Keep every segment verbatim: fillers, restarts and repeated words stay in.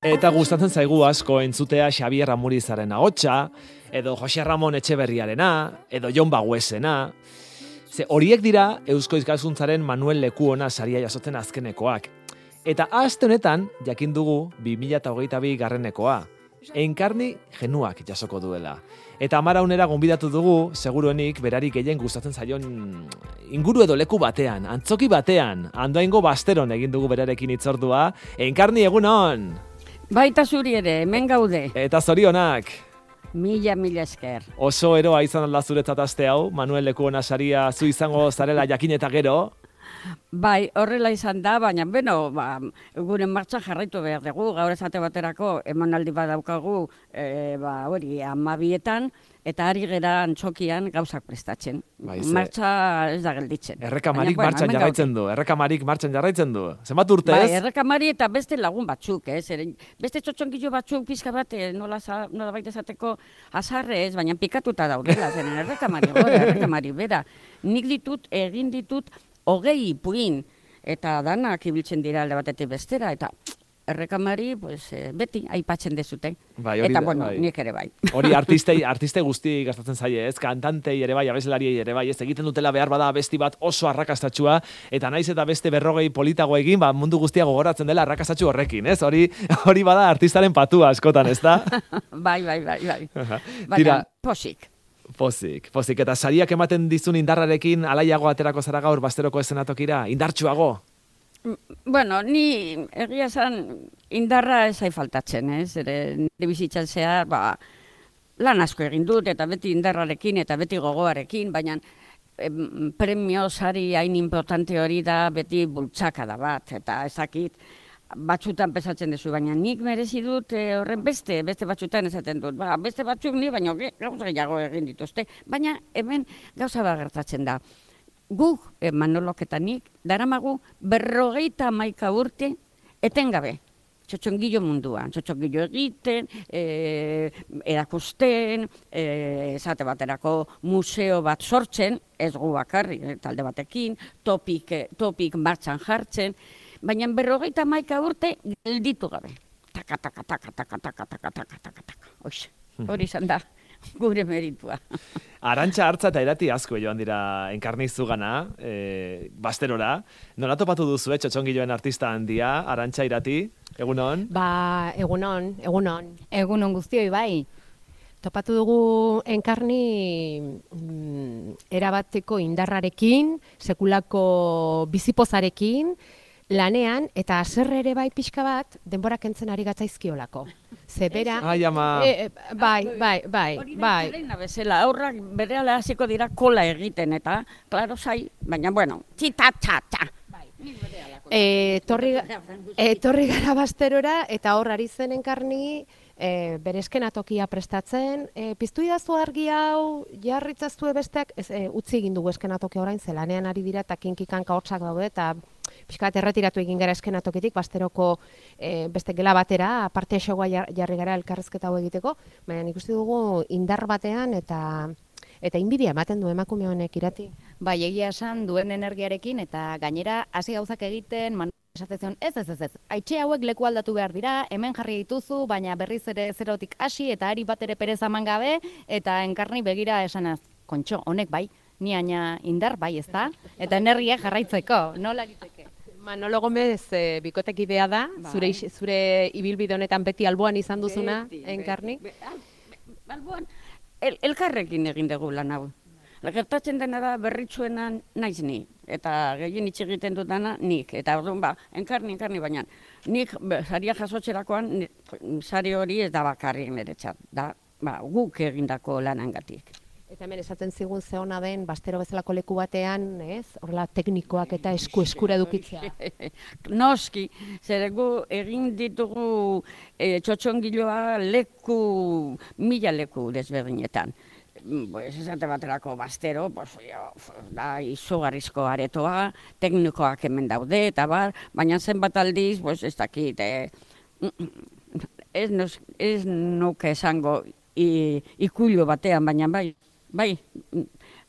Eta gustatzen zaigu asko entzutea Xabier Amurizaren ahotsa, edo Jose Ramon Etxeberriarena, edo Jon Baguesena. Ze horiek dira Eusko Ikaskuntzaren Manuel Lekuona saria jasotzen azkenekoak. Eta aste honetan jakin dugu bi mila hogeita bi garrenekoa. Enkarni Genuak jasoko duela. Eta Amaraunera gonbidatu dugu, seguruenik berari gehien gustatzen zaion inguru edo leku batean, antzoki batean, Andoaingo Basteron egin dugu berarekin hitzordua. Enkarni, egunon! Baita zuri ere, hemen gaude. Eta zorionak! Mila, mila esker. Oso eroa izan alda zuretzat aste hau, Manuel Lekuona saria zu izango zarela jakin eta gero. Bai, horrela izan da, baina, beno, ba, gure martxa jarraitu behar dugu, gaur esate baterako emanaldi bat daukagu, e, ba, hori, amabietan, eta ari gera antzokian gauzak prestatzen. Bai, ze... Martxa ez da gelditzen. Errekamarik Baina, martxan bueno, jarraitzen du, errekamarik martxan jarraitzen du. Zenbat urte bai, ez? errekamari eta beste lagun batzuk, ez? Eren, beste txotxonkillo batzuk pizka bat, nola, nola baita esateko azarre ez, baina pikatuta daudela, zeren errekamari, gora, errekamari, bera. Nik ditut, egin ditut, hogei ipuin, eta danak ibiltzen dira alde batetik bestera, eta errekamari, pues, beti aipatzen dezute. Bai, hori eta, da, bueno, bai. nik ere bai. Hori artistei, artiste guzti gastatzen zaie, ez? Kantantei ere bai, abeslariei ere bai, ez? Egiten dutela behar bada abesti bat oso arrakastatxua, eta naiz eta beste berrogei politago egin, ba, mundu guztia gogoratzen dela arrakastatxu horrekin, ez? Hori, hori bada artistaren patua askotan, ez da? bai, bai, bai, bai. Tira, Baina, posik. Pozik, pozik. Eta sariak ematen dizun indarrarekin alaiago aterako zara gaur Basteroko eszenatokira, indartsuago? Bueno, ni egia esan indarra ez zai faltatzen, ez? Ere, nire bizitzan zehar, ba, lan asko egin dut, eta beti indarrarekin, eta beti gogoarekin, baina em, premio sari hain importante hori da beti bultzakada bat, eta ezakit, batzutan pesatzen duzu, baina nik merezi dut e, horren beste, beste batzutan esaten dut. Ba, beste batzuk ni, baina gauza gehiago egin dituzte. Baina hemen gauza bat gertatzen da. Guk, e, Manolok eta nik, daramagu berrogeita hamaika urte etengabe. Txotxongillo munduan, txotxongillo egiten, e, erakusten, e, esate baterako museo bat sortzen, ez gu bakarri, e, talde batekin, topik, e, topik martxan jartzen, baina berrogeita hamaika urte gelditu gabe. Taka, taka, taka, taka, taka, taka, taka, taka, taka. Oiz, hori izan da, gure meritua. Arantxa Artza eta Irati asko joan dira Enkarni zugana, e, Basterora. Nola topatu duzu, txotxongiloen artista handia, Arantxa, Irati, egunon? Ba, egunon, egunon. Egunon guztioi bai. Topatu dugu Enkarni mm, erabateko indarrarekin, sekulako bizipozarekin, lanean, eta haserre ere bai pixka bat, denbora kentzen ari gatzaizkiolako. Zebera... Ai, ama... E, bai, bai, bai, Hori bai. da, bezala, aurrak berehala hasiko dira kola egiten, eta, klaro zai, baina, bueno, txita, txa, txa. E, torri, e, torri gara Basterora, eta hor ari zen Enkarni, e, bere eskenatokia prestatzen. E, piztu idazu argi hau, jarritzazue besteak, ez, e, utzi egin dugu eskenatokia orain, zelanean ari dira, eta kinkikanka hortzak daude, eta pixkat erretiratu egin gara eskenatokitik, Basteroko e, beste gela batera, parte esogoa jarri gara elkarrezketa hau egiteko, baina nik uste dugu indar batean, eta eta inbidia ematen du emakume honek, Irati. Bai, egia esan duen energiarekin, eta gainera hasi gauzak egiten, man esatzen ez, ez, ez, ez. Aitxe hauek leku aldatu behar dira, hemen jarri dituzu, baina berriz ere zerotik hasi, eta ari bat ere perez eman gabe, eta Enkarni begira esanaz, kontxo, honek bai, ni aina indar bai, ez da? Eta energia jarraitzeko, nola egiteke? Manolo Gomez e, bikotekidea da, Bai. zure, zure ibilbide honetan beti alboan izan duzuna, Beti, Enkarni? be- be- Alboan, el, elkarrekin egin dugu lan hau. Gertatzen dena da berritsuenan naiz ni, eta gehien hitz egiten dutana nik. Eta orduan ba, Enkarni, Enkarni, baina nik be, saria jasotzerakoan, ni- sari hori ez da bakarrik niretzat, da ba, guk egindako lanangatik. Eta hemen esaten zigun ze ona den Bastero bezalako leku batean, ez? Horrela teknikoak eta esku eskura edukitzea. Noski, zer gu egin ditugu e, txotxongiloa leku, mila leku desberdinetan. Pues, esate baterako Bastero, pues, jo, da izugarrizko aretoa, teknikoak hemen daude, eta bar, baina zenbat aldiz, pues, ez dakit, eh, ez, nos, ez nuke esango i, ikuilo batean, baina bai, bai,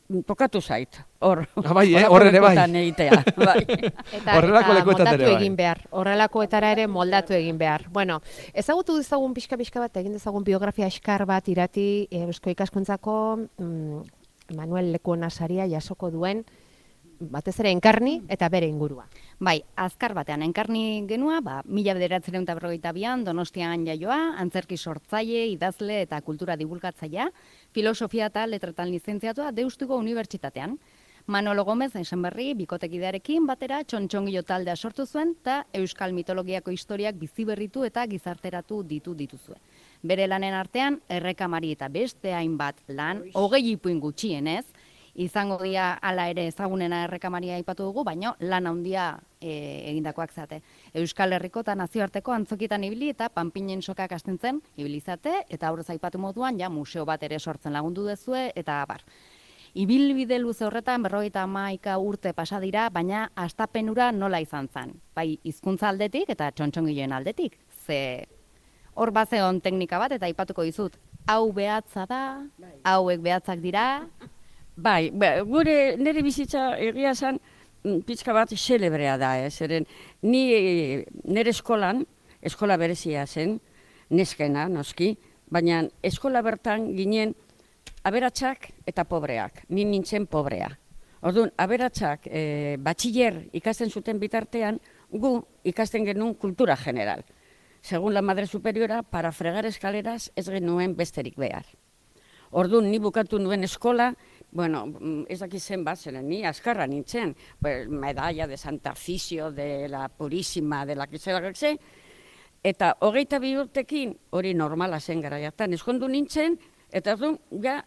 tokatu zait, hor. Ah, bai, eh, hor ere bai. Egitea, bai. Eta, Horrelako eta lekuetan moldatu ere bai. egin behar. Horrelakoetara ere moldatu egin behar. Bueno, ezagutu dezagun pixka-pixka bat, egin dezagun biografia eskar bat irati Eusko Ikaskuntzako mm, Manuel Lekuona saria jasoko duen, batez ere Enkarni eta bere ingurua. Bai, azkar batean, Enkarni genua, ba, mila bederatziehun eta berrogeita bian, Donostian jaioa, antzerki sortzaile, idazle eta kultura divulgatzailea, filosofia eta letretan lizentziatua Deustuko Unibertsitatean. Manolo Gomez Ensenberri bikotekidearekin batera txontxongilo taldea sortu zuen eta euskal mitologiako historiak biziberritu eta gizarteratu ditu dituzue. Bere lanen artean, errekamari eta beste hainbat lan, hogei ipuin gutxienez, izango dira hala ere ezagunena errekamaria aipatu dugu, baina lan handia e, egindakoak zate. Euskal Herriko eta nazioarteko antzokitan ibili eta panpinen sokak astentzen ibilizate, eta aurrez aipatu moduan, ja museo bat ere sortzen lagundu dezue, eta abar. Ibilbide luze horretan berrogeita hamaika urte pasa dira, baina hastapenura nola izan zen. Bai, hizkuntza aldetik eta txontxongiloen aldetik. Ze hor bazeon teknika bat eta aipatuko dizut. Hau behatza da, hauek behatzak dira. Bai, ba, gure nire bizitza egia zen pixka bat xelebrea da, eh? Zeren ni nire eskolan, eskola berezia zen, neskena, noski, baina eskola bertan ginen aberatsak eta pobreak, ni nintzen pobrea. Orduan, aberatsak e, batxiller ikasten zuten bitartean, gu ikasten genuen kultura general. Segun la madre superiora, para fregar eskaleras ez genuen besterik behar. Orduan, ni bukatu nuen eskola, bueno, ez dakit zen bat, zeren ni askarra nintzen, pues, medalla de Santa Fisio, de la Purísima, de la Kizelagakze, eta hogeita bi urtekin, hori normala zen garaiatan, eskondu nintzen, eta orduan, ja,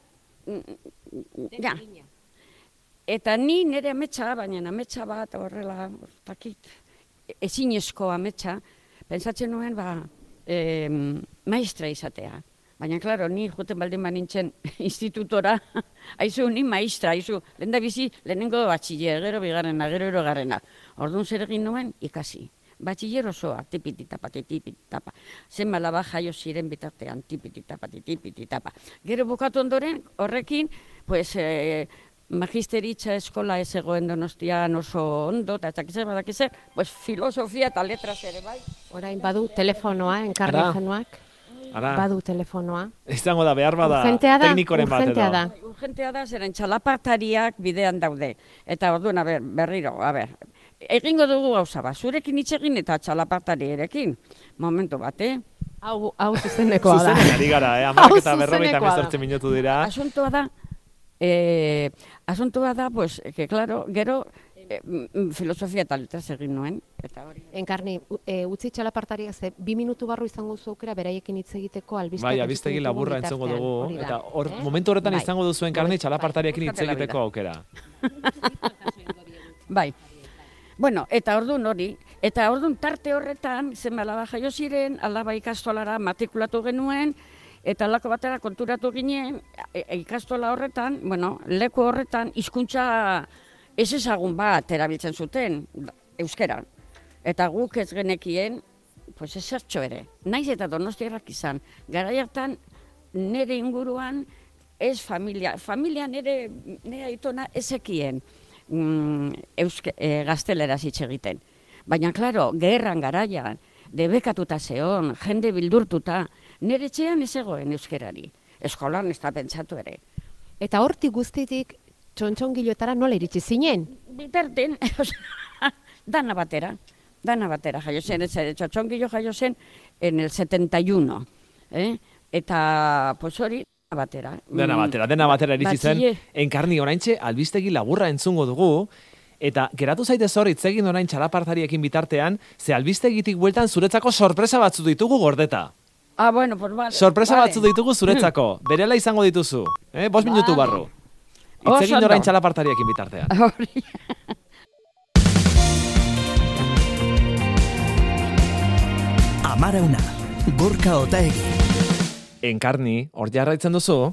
ja. Eta ni nire ametsa, baina ametsa bat horrela, dakit, ezinezko ametsa, pentsatzen nuen, ba, eh, maestra izatea. Baina, klaro, ni juten baldin ba nintzen institutora, haizu, ni maestra, haizu, lehen da bizi, lehenengo batxiller, gero bigarrena, gero erogarrena. Orduan zer egin nuen, ikasi. Batxiller osoa, tipititapa, tipititapa. Zen malaba jaio ziren bitartean, tipititapa, tipititapa. Gero bukatu ondoren, horrekin, pues, eh, magisteritza eskola ez egoen Donostian oso ondo, eta ezakizer, badakizer, pues, filosofia eta letras ere bai. Orain badu telefonoa, Enkarni Ara. ingenuak. Ara, Badu telefonoa. izango da, behar bada, Urgentea da, teknikoren bat edo. urgentea da. Urgentea da, zeren txalapartariak bidean daude. Eta orduan, a ber, berriro, a ber, egingo dugu gauza bat, zurekin hitz egin eta txalapartari erekin. Momentu bat, eh? Hau, hau zuzenekoa da. Zuzenen ari gara, eh? Amarak Hau eta berrogeita zuzenekoa da. hemezortzi minutu dira. Asuntoa da, eh, asuntoa da, pues, que claro, gero, eh, filosofia eta letras egin nuen, eta hori. Enkarni, u- e, utzi txalapartariak ze bi minutu barru izango zu aukera beraiekin hitz egiteko albisteak. Bai, abistegi laburra entzungo dugu, Hori da. eta hor, Eh? momentu horretan Bai. izango duzu Enkarni txalapartariekin hitz Búscate la egiteko vida. aukera. Bai. Bueno, eta orduan hori, eta orduan tarte horretan, zen alaba jaio ziren, alaba ikastolara matrikulatu genuen, eta alako batera konturatu ginen, e, e, ikastola horretan, bueno, leku horretan, hizkuntza ez ezagun bat erabiltzen zuten, euskera. Eta guk ez genekien, pues ezertxo ere. Naiz eta donostiarrak izan. Garai hartan, nire inguruan, ez familia, familia nire, nire aitona ezekien mm, euske, e, gazteleraz hitz egiten. Baina, klaro, gerran garaian, debekatuta zeon, jende bildurtuta, nire etxean ez egoen euskerari. Eskolan ez da pentsatu ere. Eta hortik guztitik txontxongiloetara nola iritsi zinen? Bitarten, dana batera, dana batera jaio zen, ez txotxongilo jaio zen en el setenta y uno, eh? Eta, pues hori, dana batera. Dena batera, dena batera iritsi zen. Batxiller. Enkarni oraintxe albistegi laburra entzungo dugu, eta geratu zaitez hor hitz egin orain txalapartariekin bitartean, ze albistegitik bueltan zuretzako sorpresa batzu ditugu gordeta. Ah, bueno, pues vale. Sorpresa vale. batzu ditugu zuretzako, berela izango dituzu, eh? Bost minutu Vale. barru. Hitz Oso egin ondo. orain txalapartariekin bitartean. Hori. Amarauna, Gorka Otaegi. Enkarni, hor jarraitzen duzu?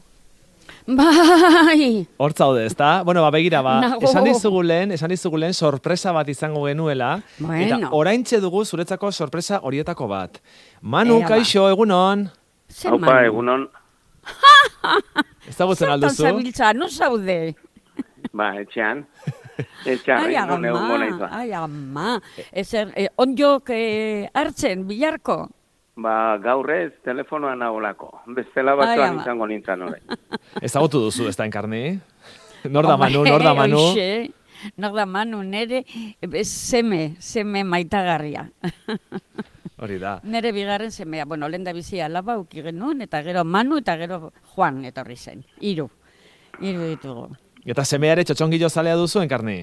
Bai! Hor zaude, ezta? Bueno, ba, begira, ba, Nago. esan dizugu lehen, esan dizugu lehen sorpresa bat izango genuela, Bueno. eta oraintxe dugu zuretzako sorpresa horietako bat. Manu, Ea ba. kaixo, egunon. Zer Haupa, Manu? egunon. Ezagutzen Zertan alduzu? zabiltza, no zaude? Ba, etxean. Etxean, Ai, egin egun gona ama, izan. ai, ama. Ezer, eh, onjok eh, hartzen, bilarko. Ba, gaur ez, telefonoan naholako. Bestela Ai, batzuan ama. izango nintzen orain. Ezagutu duzu, ez da, Enkarni? Nor da Manu, nor da Manu? Hoxe, nor da Manu, nere eh, seme, seme maitagarria. Hori da. Nere bigarren semea, bueno, lehen da bizi alaba uki genuen, eta gero Manu, eta gero Juan etorri zen. Hiru. Hiru ditugu. Eta semeare txotxongilo zalea duzu, Enkarni?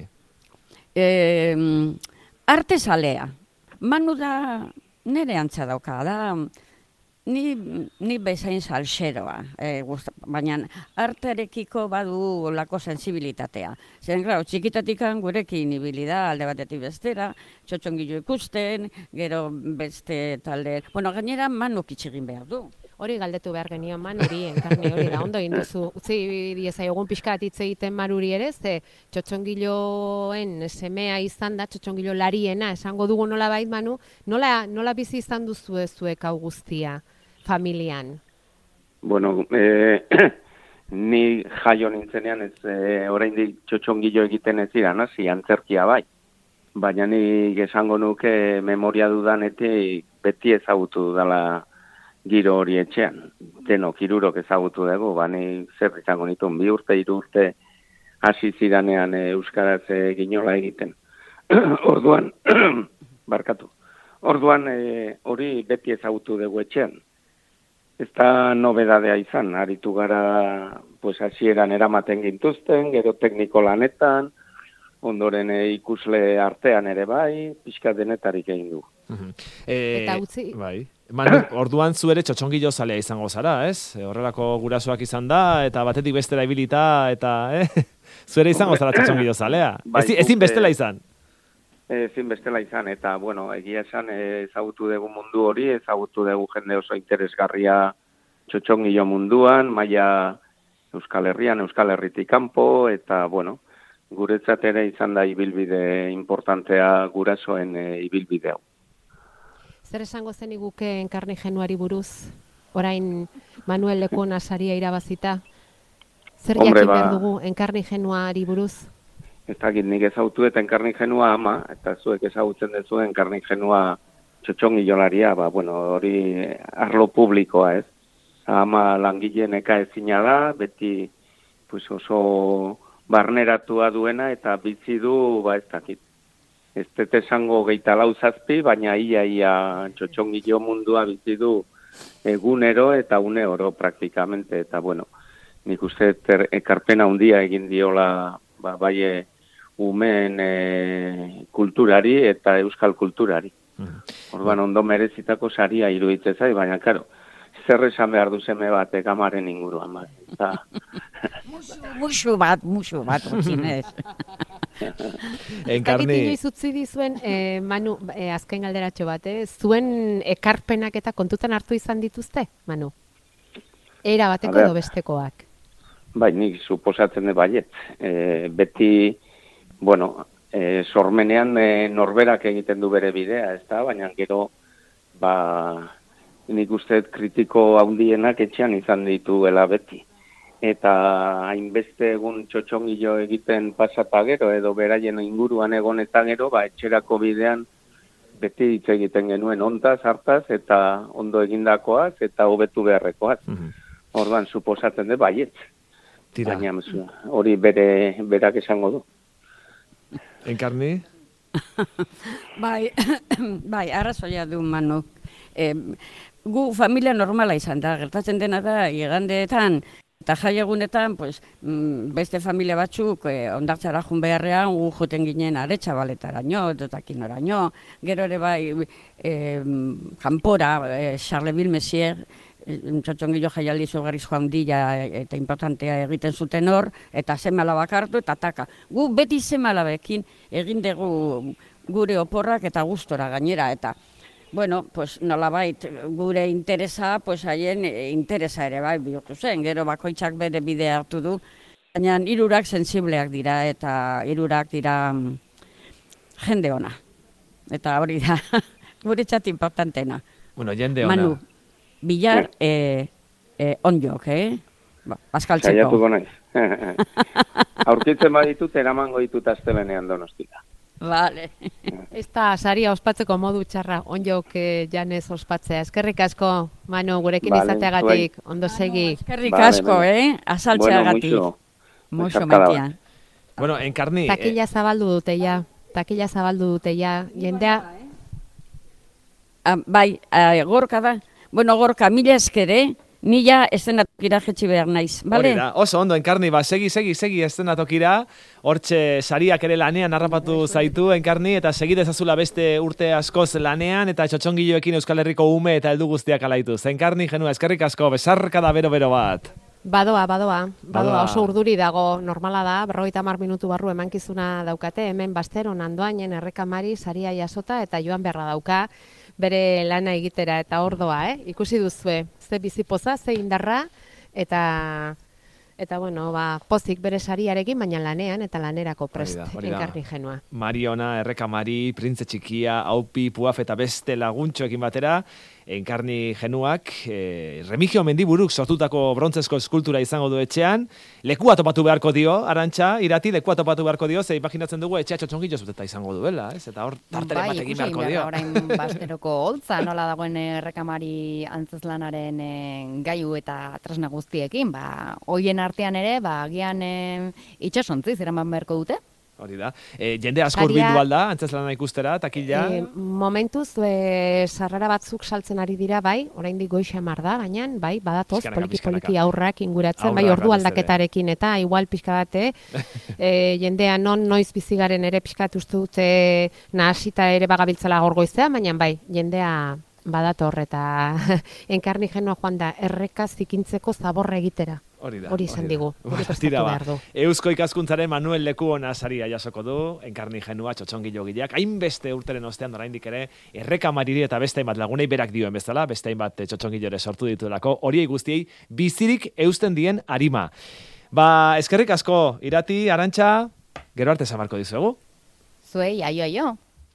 Eh, arte zalea. Manu da nere antza dauka, da ni, ni bezain salseroa, eh, gust, baina artearekiko badu lako sensibilitatea. Zeren, claro, txikitatikan gurekin ibili da alde batetik bestera, txotxongilo ikusten, gero beste talde... Bueno, gainera Manu kitxigin behar du. Hori galdetu behar genion Manuri, Enkarni, hori da, ondo egin duzu. Utzi diezaiogun pixka bat hitz egiten Maruri ere, ze txotxongiloen semea izan da, txotxongilo lariena, esango dugu nola bait, Manu, nola, nola bizi izan duzu zuek hau guztia familian? Bueno, eh, ni jaio nintzenean ez eh, oraindik txotxongilo egiten ez ziren, hasi antzerkia bai. Baina ni esango nuke memoria dudanetik beti ezagutu dela giro hori etxean. Denok hirurok ezagutu dugu, bani zer izango nituen, bi urte, hiru urte hasi ziranean e, euskaraz e, ginola egiten. Orduan, barkatu, orduan e, hori beti ezagutu dugu etxean. Ez da nobedadea izan, aritu gara pues, hasieran eramaten gintuzten, gero tekniko lanetan, ondoren e, ikusle artean ere bai, pixka denetarik egin du. E, Eta utzi... Bai. Manu, orduan zu ere txotxongilo zalea izango zara, ez? E, horrelako gurasoak izan da, eta batetik bestera ibilita, eta, eh? Zu ere izango zara txotxongilo zalea. Bai, ezin, ezin bestela izan. Ezin bestela izan, eta, bueno, egia esan ezagutu dugu mundu hori, ezagutu dugu jende oso interesgarria txotxongilo munduan, maila Euskal Herrian, Euskal Herritik kanpo, eta, bueno, guretzat ere izan da ibilbide importantea gurasoen e, ibilbide hau. Zer esango zen iguke Enkarni Genuari buruz? Orain Manuel Lekuona saria irabazita. Zer Hombre, jakin ba, behar dugu Enkarni Genuari buruz? Ez dakit nik ezagutu eta Enkarni Genua ama, eta zuek ezagutzen duzu Enkarni Genua txotxongilolaria, ba, bueno, hori arlo publikoa, ez? Ama langileen eka ezina da, beti pues, oso barneratua duena eta bizi du, ba ez dakit. Ez dut esango geita lau zazpi, baina ia ia txotxongilo mundua bizi du egunero eta une oro praktikamente. Eta bueno, nik uste ter, ekarpena handia egin diola ba, bai umeen e, kulturari eta euskal kulturari. Orduan ondo merezitako saria iruditzen zai, baina karo, zer esan behar du seme batek amaren inguruan. Bai. Eta... musu, musu bat, musu bat, utzinez. Enkarni... Zakit inoiz utzi dizuen, eh, Manu, eh, azken galderatxo bat, eh? Zuen ekarpenak eta kontutan hartu izan dituzte, Manu? Era bateko edo bestekoak? Bai, nik suposatzen dut baiet. E, beti, bueno, e, sormenean e, norberak egiten du bere bidea, ez da? Baina gero, ba, nik uste kritiko handienak etxean izan dituela beti. Eta hainbeste egun txotxongilo egiten pasata gero, edo beraien inguruan egon eta gero, ba, etxerako bidean beti hitz egiten genuen ontaz, hartaz, eta ondo egindakoaz, eta hobetu beharrekoaz. Mm-hmm. Orduan, suposatzen dut baiet. Tira. Baina hori bere, berak esango du. Enkarni? bai, bai, arrazoia du Manu. E, gu familia normala izan da, gertatzen dena da, igandeetan, eta jaiegunetan, pues, beste familia batzuk eh, ondartzara jun beharrean, gu joten ginen Aretxabaletaraino, dotakinораino, gero ere bai, eh, kanpora, eh, Charleville Messier, txotxongilo jaialdi zugarriz joan dila eta importantea egiten zuten hor, eta seme alabak hartu eta taka. Gu beti seme alabekin egin dugu gure oporrak eta gustora gainera, eta bueno, pues nolabait gure interesa, pues haien interesa ere bai bihurtu zen, gero bakoitzak bere bidea hartu du, baina hirurak sensibleak dira eta hirurak dira jende ona. Eta hori da, guretzat importantena. Bueno, jende ona. Manu, Bilar, eh, eh, onjok, eh? Ba, Paskaltzeko. Saiatuko naiz. Aurkitzen baditut, eramango ditut astebenean Donostia. Vale. Ez da, saria ospatzeko modu txarra, onjok eh, janez ospatzea. Eskerrik asko, Manu, gurekin Vale, izateagatik, ondo segi. Eskerrik Vale, asko, bueno. eh? Azaltzeagatik. Bueno, Moixo Besarkada maitia. Bueno, enkarni... Takila zabaldu dute ja, takila zabaldu dute ja, jendea... Ah, bai, ah, gorka da. Bueno, gorka, mila eskere, nila eszenatokira jetxi behar naiz, bale? Hori da, oso ondo, enkarni, ba, segi, segi, segi eszenatokira, hortxe sariak ere lanean harrapatu zaitu, enkarni, eta segi dezazula beste urte askoz lanean, eta txotxongiloekin Euskal Herriko ume eta heldu guztiak alaitu. Enkarni, Genua, eskerrik asko, besarka da bero-bero bat. Badoa, badoa, badoa, Badoa. oso urduri dago, normala da, berrogeita hamar minutu barru emankizuna daukate, hemen basteron andoainen errekamari saria jasota eta joan beharra dauka bere lana egitera eta ordoa, eh? Ikusi duzue, ze bizipoza, ze indarra, eta eta bueno, ba, pozik bere sariarekin, baina lanean eta lanerako prest, Hori da, hori da. enkarni Genua. Mariona, errekamari, printze txikia, aupi, puaf eta beste laguntxoekin batera, enkarni Genuak, e, Remigio Mendiburuk sortutako brontzezko eskultura izango du etxean, lekua topatu beharko dio, Arantxa, irati, lekua topatu beharko dio, ze imaginatzen dugu etxea txotxongillo zuteta izango duela, ez? Eta hor tarteren Bai, bat egin ikusi beharko egin dio. behar da, orain basteroko holtza, nola dagoen errekamari antzezlanaren eh, gaiu eta tresna guztiekin, ba, hoien artean ere, ba, agian eh, itxasontziz eraman beharko dute. Hori da. E, jende asko Saria- hurbildu alda, antzeslana ikustera, takila. E, momentuz, e, sarrera batzuk saltzen ari dira, bai, oraindik goixa mar da, baina, bai, badatoz, Pixkanaka, poliki-poliki pixkanaka. aurrak inguratzen, Aurrak bai, ordu batez ere. aldaketarekin, eta igual pixka bate, e, jendea non noiz bizigaren ere pixkat uste dute nahasita ere bagabiltzala gaur goizean, baina bai, jendea badator eta enkarni Genua joan da erreka zikintzeko zaborra egitera. Hori da. Hori izan da. digu, hori Bueno, prestatu tira ba. behar du. Eusko ikaskuntzaren Manuel Lekuona saria jasoko du, enkarni Genua txotxongilo gileak, hainbeste urteren ostean oraindik ere errekamariri eta beste hainbat lagunei berak dioen bezala, beste hainbat txotxongilore sortu dituelako, horiei guztiei bizirik eusten dien arima. Ba, eskerrik asko, irati, Arantxa, gero arte zabarko dizuegu. Zuei, aio, aio.